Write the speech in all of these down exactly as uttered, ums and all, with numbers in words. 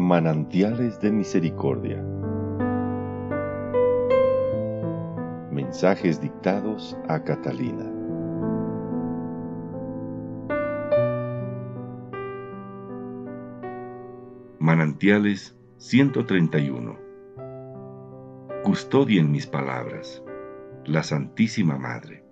Manantiales de Misericordia. Mensajes dictados a Catalina. Manantiales ciento treinta y uno. Custodien mis palabras, la Santísima Madre.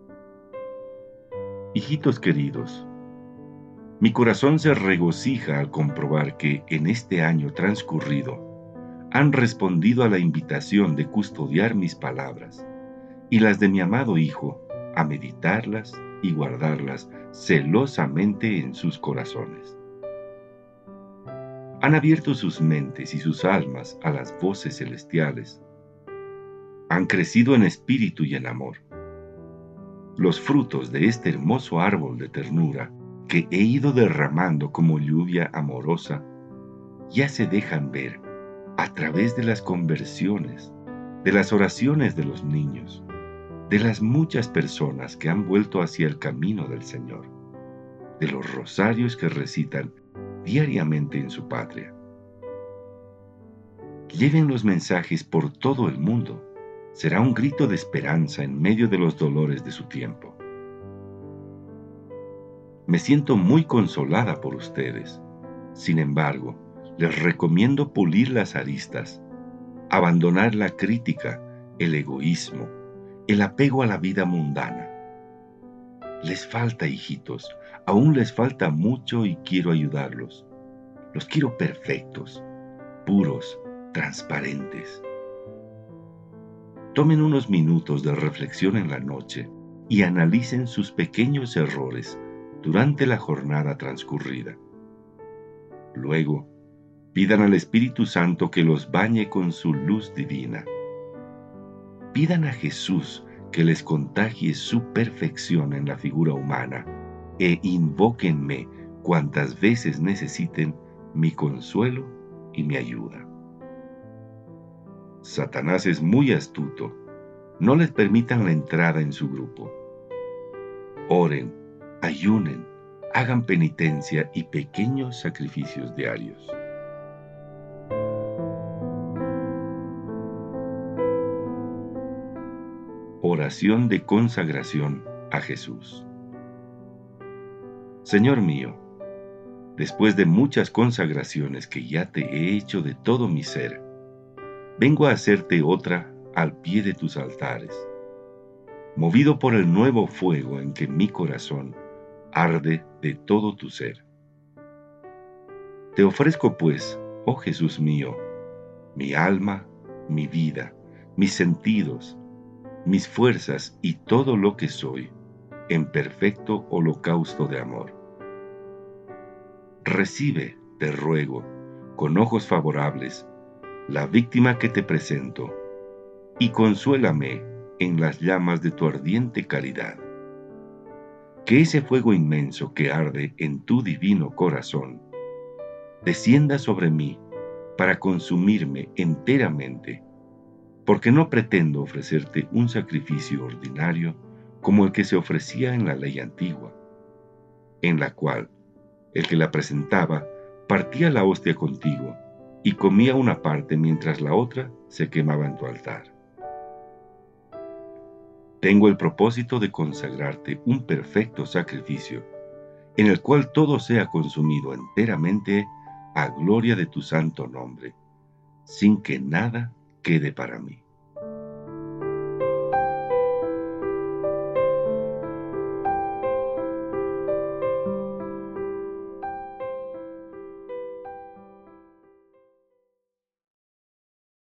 Hijitos queridos, mi corazón se regocija al comprobar que en este año transcurrido han respondido a la invitación de custodiar mis palabras y las de mi amado Hijo, a meditarlas y guardarlas celosamente en sus corazones. Han abierto sus mentes y sus almas a las voces celestiales. Han crecido en espíritu y en amor. Los frutos de este hermoso árbol de ternura que he ido derramando como lluvia amorosa ya se dejan ver a través de las conversiones, de las oraciones de los niños, de las muchas personas que han vuelto hacia el camino del Señor, de los rosarios que recitan diariamente en su patria. Lleven los mensajes por todo el mundo. Será un grito de esperanza en medio de los dolores de su tiempo. Me siento muy consolada por ustedes. Sin embargo, les recomiendo pulir las aristas, abandonar la crítica, el egoísmo, el apego a la vida mundana. Les falta, hijitos, aún les falta mucho y quiero ayudarlos. Los quiero perfectos, puros, transparentes. Tomen unos minutos de reflexión en la noche y analicen sus pequeños errores durante la jornada transcurrida. Luego, pidan al Espíritu Santo que los bañe con su luz divina. Pidan a Jesús que les contagie su perfección en la figura humana e invóquenme cuantas veces necesiten mi consuelo y mi ayuda. Satanás es muy astuto. No les permitan la entrada en su grupo. Oren, ayunen, hagan penitencia y pequeños sacrificios diarios. Oración de consagración a Jesús. Señor mío, después de muchas consagraciones que ya te he hecho de todo mi ser, vengo a hacerte otra al pie de tus altares, movido por el nuevo fuego en que mi corazón arde de todo tu ser. Te ofrezco pues, oh Jesús mío, mi alma, mi vida, mis sentidos, mis fuerzas y todo lo que soy, en perfecto holocausto de amor. Recibe, te ruego, con ojos favorables, la víctima que te presento, y consuélame en las llamas de tu ardiente caridad. Que ese fuego inmenso que arde en tu divino corazón descienda sobre mí para consumirme enteramente, porque no pretendo ofrecerte un sacrificio ordinario como el que se ofrecía en la ley antigua, en la cual el que la presentaba partía la hostia contigo y comía una parte mientras la otra se quemaba en tu altar. Tengo el propósito de consagrarte un perfecto sacrificio, en el cual todo sea consumido enteramente a gloria de tu santo nombre, sin que nada quede para mí.